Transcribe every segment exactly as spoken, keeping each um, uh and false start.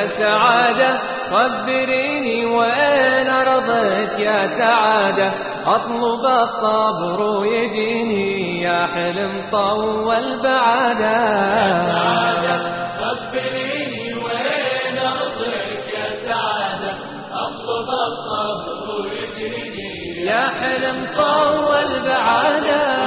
يا سعادة خبريني وين أرضك يا سعادة أطلب الصبر ويجيني يا حلم طول بعادة يا سعادة خبريني وين أرضك يا سعادة أطلب الصبر ويجيني يا حلم طول بعادة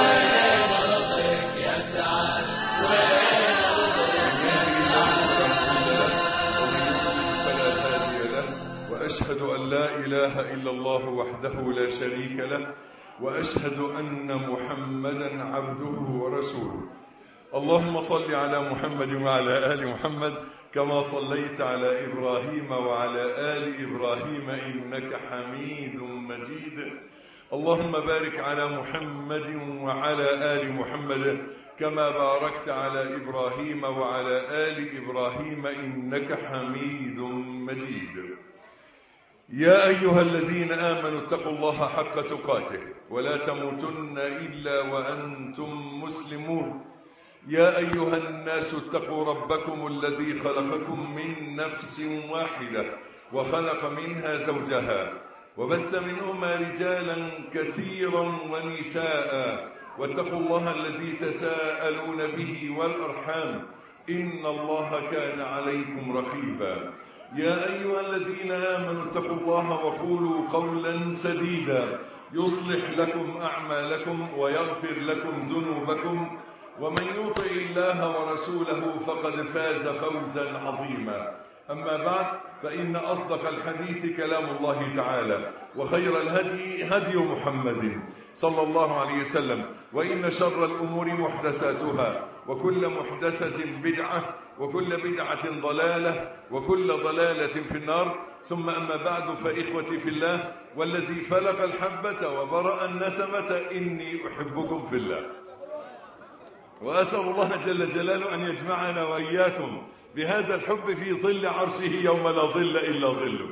وأشهد أن لا إله إلا الله وحده لا شريك له وأشهد أن محمدا عبده ورسوله. اللهم صل على محمد وعلى آل محمد كما صليت على إبراهيم وعلى آل إبراهيم إنك حميد مجيد. اللهم بارك على محمد وعلى آل محمد كما باركت على إبراهيم وعلى آل إبراهيم إنك حميد مجيد. يا أيها الذين آمنوا اتقوا الله حق تقاته ولا تموتن إلا وأنتم مسلمون. يا أيها الناس اتقوا ربكم الذي خلقكم من نفس واحدة وخلق منها زوجها وبث منهما رجالا كثيرا ونساء واتقوا الله الذي تساءلون به والأرحام إن الله كان عليكم رقيبا. يا أيها الذين آمنوا اتقوا الله وقولوا قولا سديدا يصلح لكم أعمالكم ويغفر لكم ذنوبكم ومن يطع الله ورسوله فقد فاز فوزا عظيما. أما بعد فإن أصدق الحديث كلام الله تعالى وخير الهدي هدي محمد صلى الله عليه وسلم وإن شر الأمور محدثاتها وكل محدثة بدعة وكل بدعة ضلالة وكل ضلالة في النار. ثم أما بعد فإخوتي في الله والذي فلق الحبة وبرأ النسمة إني أحبكم في الله وأسأل الله جل جلاله أن يجمعنا وإياكم بهذا الحب في ظل عرشه يوم لا ظل إلا ظله.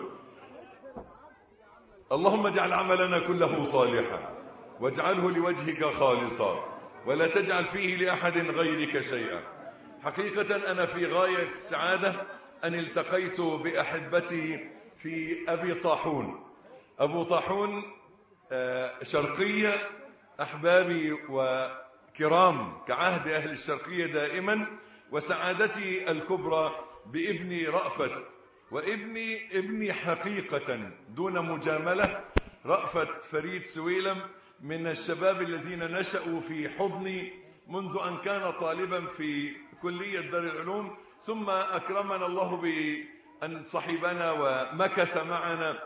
اللهم اجعل عملنا كله صالحا واجعله لوجهك خالصا ولا تجعل فيه لأحد غيرك شيئا. حقيقة أنا في غاية السعادة أن التقيت بأحبتي في أبي طاحون. أبو طاحون شرقية أحبابي وكرام كعهد أهل الشرقية دائما، وسعادتي الكبرى بابني رأفت، وابني ابني حقيقة دون مجاملة رأفت فريد سويلم من الشباب الذين نشأوا في حضني منذ أن كان طالبا في كلية دار العلوم، ثم أكرمنا الله بأن صحبنا ومكث معنا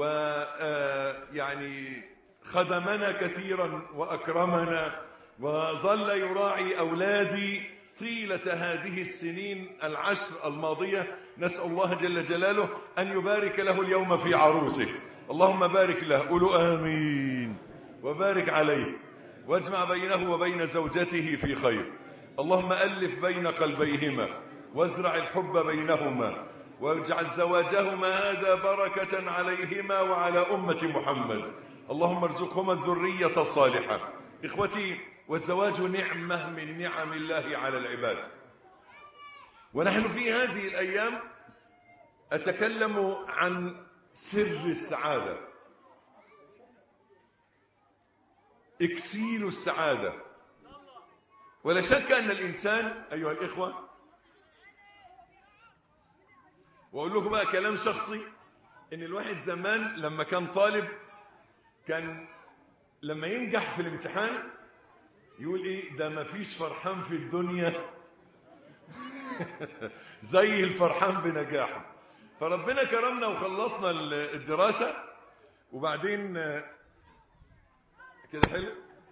ويعني خدمنا كثيرا وأكرمنا وظل يراعي أولادي طيلة هذه السنين العشر الماضية. نسأل الله جل جلاله أن يبارك له اليوم في عروسه. اللهم بارك له، قولوا آمين، وبارك عليه واجمع بينه وبين زوجته في خير. اللهم ألف بين قلبيهما وازرع الحب بينهما واجعل زواجهما هذا بركة عليهما وعلى أمة محمد. اللهم ارزقهما الذرية الصالحة. إخوتي، والزواج نعمة من نعم الله على العباد، ونحن في هذه الأيام أتكلم عن سر السعادة، إكسير السعادة. ولا شك أن الإنسان أيها الإخوة، وأقول لكم بقى كلام شخصي، إن الواحد زمان لما كان طالب كان لما ينجح في الامتحان يقول إيه ده، ما فيش فرحان في الدنيا زي الفرحان بنجاحه. فربنا كرمنا وخلصنا الدراسة، وبعدين كده حلو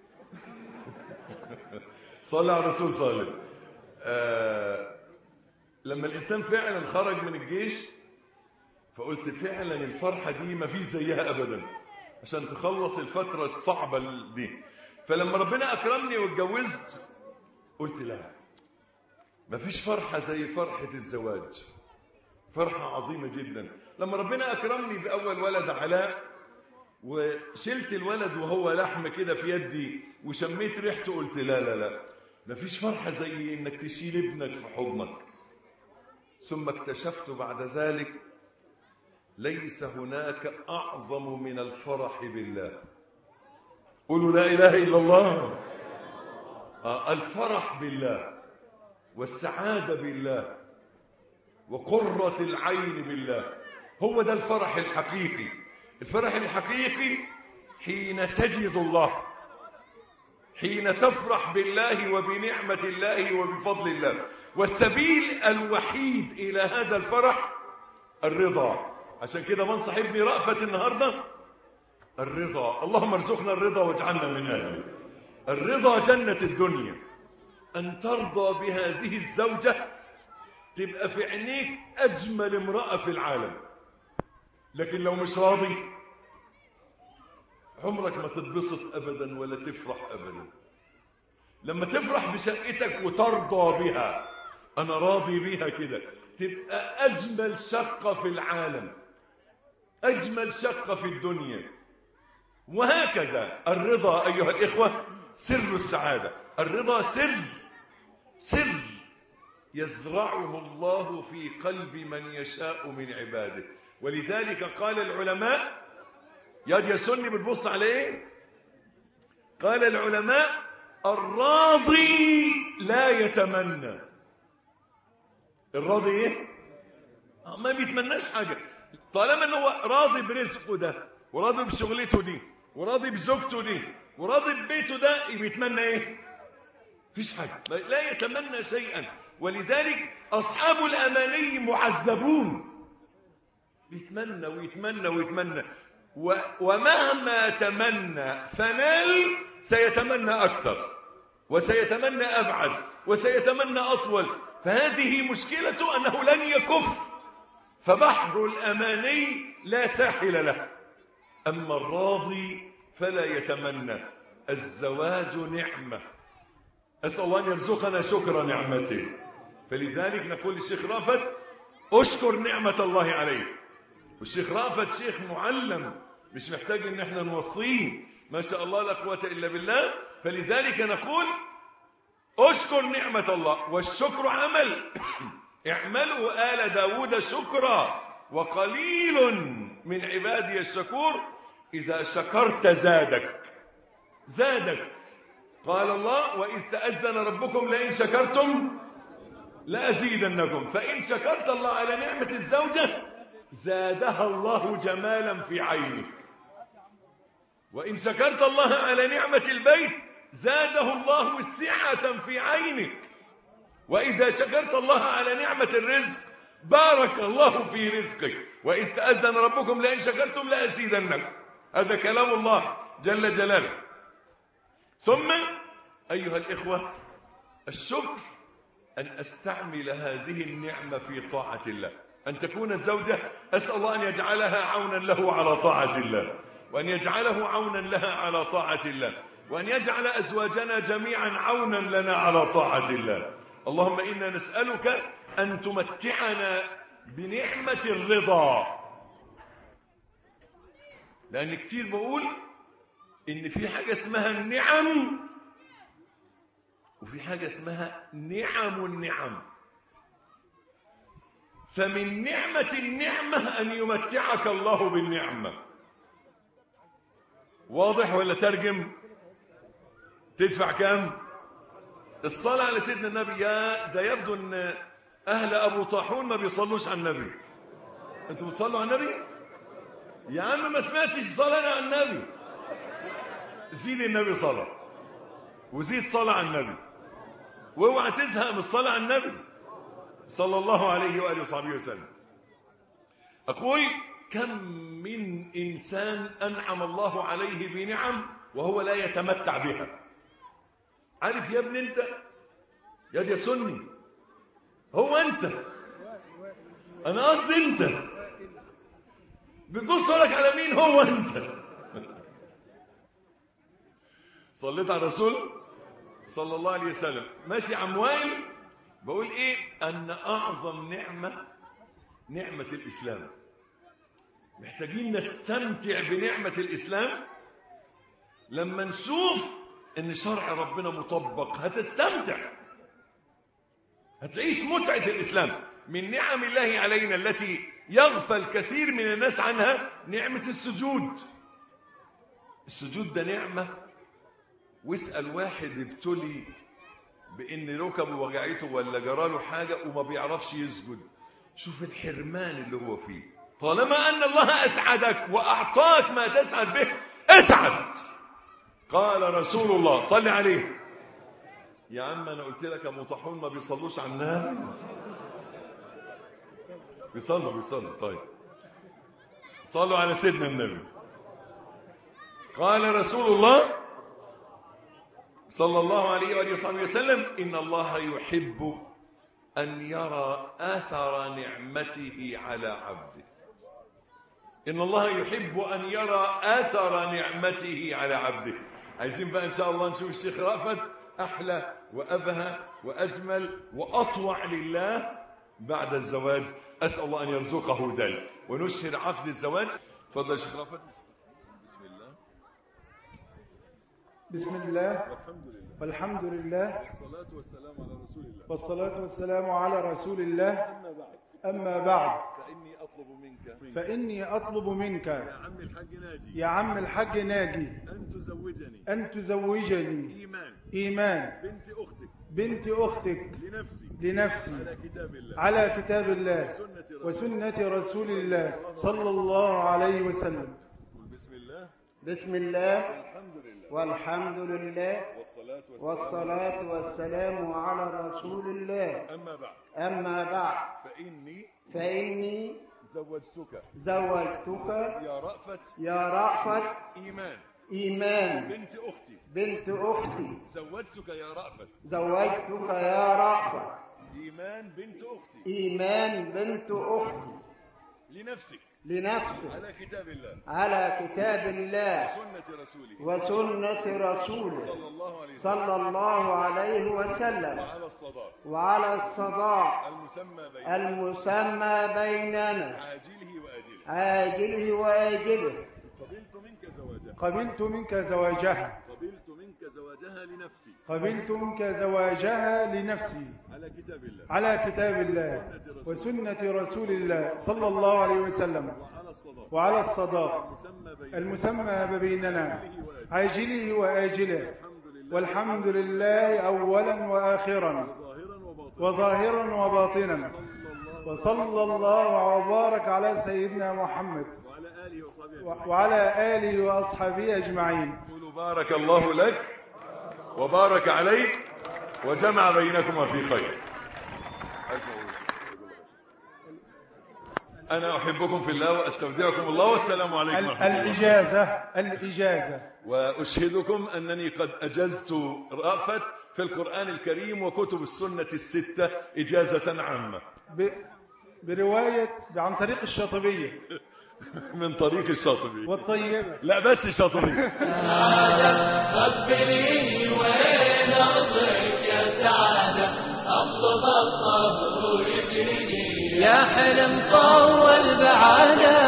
صلى على الرسول صالح. آه لما الإنسان فعلا خرج من الجيش فقلت فعلا الفرحة دي ما فيش زيها أبدا عشان تخلص الفترة الصعبة دي. فلما ربنا أكرمني واتجوزت قلت لا، ما فيش فرحة زي فرحة الزواج، فرحة عظيمة جدا. لما ربنا أكرمني بأول ولد علاء وشلت الولد وهو لحم كده في يدي وشميت ريحته قلت لا لا لا، ما فيش فرحة زي إنك تشيل ابنك في حضنك. ثم اكتشفت بعد ذلك ليس هناك أعظم من الفرح بالله. قولوا لا إله إلا الله. آه الفرح بالله والسعادة بالله وقرة العين بالله، هو ده الفرح الحقيقي. الفرح الحقيقي حين تجد الله، حين تفرح بالله وبنعمة الله وبفضل الله. والسبيل الوحيد إلى هذا الفرح الرضا. عشان كده بنصح ابني رأفت النهاردة الرضا. اللهم ارزقنا الرضا واجعلنا من أهله. الرضا جنة الدنيا، أن ترضى بهذه الزوجة تبقى في عينيك أجمل امرأة في العالم. لكن لو مش راضي عمرك ما تتبسط أبدا ولا تفرح أبدا. لما تفرح بشقتك وترضى بها، أنا راضي بها كده، تبقى أجمل شقة في العالم، أجمل شقة في الدنيا. وهكذا الرضا أيها الإخوة سر السعادة. الرضا سر سر يزرعه الله في قلب من يشاء من عباده. ولذلك قال العلماء، يا دي سني بتبص على ايه؟ قال العلماء الراضي لا يتمنى. الراضي ايه؟ ما بيتمناش حاجة. طالما انه راضي برزقه ده وراضي بشغلته دي وراضي بزوجته دي وراضي ببيته ده، بيتمنى ايه؟ مفيش حاجة، لا يتمنى شيئا. ولذلك اصحاب الاماني معذبون، بيتمنى ويتمنى ويتمنى، ومهما تمنى فنال سيتمنى أكثر وسيتمنى أبعد وسيتمنى أطول. فهذه مشكلته أنه لن يكف، فبحر الأماني لا ساحل له. أما الراضي فلا يتمنى. الزواج نعمة، أسأل الله أن يرزقنا شكر نعمته. فلذلك نقول للشيخ رافت أشكر نعمة الله عليك. والشيخ رافت شيخ معلم، مش محتاج ان احنا نوصيه، ما شاء الله لا قوة الا بالله. فلذلك نقول اشكر نعمة الله، والشكر عمل. اعملوا آل داود شكرا وقليل من عبادي الشكور. اذا شكرت زادك زادك. قال الله وإذ تأذن ربكم لئن شكرتم لأزيدنكم. فإن شكرت الله على نعمة الزوجة زادها الله جمالا في عينك، وإن شكرت الله على نعمة البيت زاده الله سعة في عينك، وإذا شكرت الله على نعمة الرزق بارك الله في رزقك. وإذ تأذن ربكم لئن شكرتم لأزيدنكم. هذا كلام الله جل جلاله. ثم أيها الإخوة الشكر أن أستعمل هذه النعمة في طاعة الله. أن تكون الزوجة أسأل الله أن يجعلها عونا له على طاعة الله، وأن يجعله عونا لها على طاعة الله، وأن يجعل أزواجنا جميعا عونا لنا على طاعة الله. اللهم إنا نسألك أن تمتعنا بنعمة الرضا. لأن كتير بقول إن في حاجة اسمها النعم وفي حاجة اسمها نعم النعم. فمن نعمة النعمة أن يمتعك الله بالنعمة. واضح ولا ترجم؟ تدفع كام؟ الصلاة على سيدنا النبي. يا ده يبدو أن أهل أبو طاحون ما بيصلوش على النبي. أنتوا بتصلوا على النبي؟ يا عم ما سمعتش صلاة على النبي. زيد النبي صلاة وزيد صلاة على النبي، واوعى تزهق من الصلاة على النبي صلى الله عليه وآله وصحبه وسلم. أقول كم من إنسان أنعم الله عليه بنعم وهو لا يتمتع بها. عارف يا ابن أنت يا دي سني، هو أنت، أنا قصدي أنت بتبص لك على مين؟ هو أنت. صليت على الرسول صلى الله عليه وسلم. ماشي عم وائل بقول ايه؟ ان اعظم نعمة نعمة الاسلام. محتاجين نستمتع بنعمة الاسلام. لما نشوف ان شرع ربنا مطبق هتستمتع، هتعيش متعة الاسلام. من نعم الله علينا التي يغفل كثير من الناس عنها نعمة السجود. السجود ده نعمة. واسأل واحد ابتلي بان ركبه وجعته ولا جراله حاجة وما بيعرفش يسجد، شوف الحرمان اللي هو فيه. طالما ان الله اسعدك واعطاك ما تسعد به اسعد. قال رسول الله صلى عليه. يا عم انا قلت لك يا مطحون ما بيصلوش على النبي. بيصلوا بيصلوا طيب صلوا على سيدنا النبي. قال رسول الله صلى الله عليه وآله وصحبه وسلم إن الله يحب أن يرى أثر نعمته على عبده. إن الله يحب أن يرى أثر نعمته على عبده. عايزين بقى إن شاء الله نشوف الشيخ رأفت أحلى وأبهى وأجمل وأطوع لله بعد الزواج. أسأل الله أن يرزقه ذلك ونشهر عقد الزواج. تفضل يا شيخ رأفت. بسم الله بسم الله والحمد لله والصلاة والسلام على رسول الله والصلاة والسلام على رسول الله. أما بعد فإني أطلب منك فإني أطلب منك يا عم الحاج ناجي يا عم الحاج ناجي أن تزوجني أن تزوجني إيمان إيمان بنت أختك بنت أختك لنفسي لنفسي على كتاب الله على كتاب الله وسنة رسول الله صلى الله عليه وسلم. بسم الله بسم الله الحمد لله والحمد لله والصلاة والصلاة والسلام على رسول الله. أما بعد أما بعد فإني فإني زوجتك زوجتك يا رأفت يا رأفت إيمان إيمان بنت أختي بنت أختي زوجتك يا رأفت زوجتك يا رأفت إيمان بنت أختي إيمان بنت أختي لنفسك لنفسك على كتاب الله على كتاب الله سنة رسوله وسنة رسوله صلى الله عليه وسلم صلى الله عليه وسلم وعلى الصداق وعلى الصداق المسمى بين المسمى بيننا عاجله وآجله عاجله وآجله. قبلت منك زواجها قبلت منك زواجها قبلت منك زواجها لنفسي قبلت منك زواجها لنفسي على كتاب الله على كتاب الله وسنة رسول الله صلى الله عليه وسلم وعلى الصداق وعلى الصداق المسمى بين المسمى بيننا عاجله وآجله. والحمد لله أولا وآخرا ظاهرا وباطنا وظاهرا وباطنا. وصلى الله وبارك على سيدنا محمد وعلى آله وصحبه وعلى آله وأصحابه أجمعين. قولوا بارك الله لك وبارك عليك وجمع بينكما في خير. أنا أحبكم في الله وأستودعكم الله والسلام عليكم ورحمة الله. الإجازة الإجازة وأشهدكم أنني قد أجزت رأفت في القرآن الكريم وكتب السنة الستة إجازة عامة ب... برواية عن طريق الشاطبية من طريق الشاطبي والطيبة. لا بس الشاطبي. خبريني وين أرضك يا سعادة أطلب الصبر ويجري يا حلم طول بعاده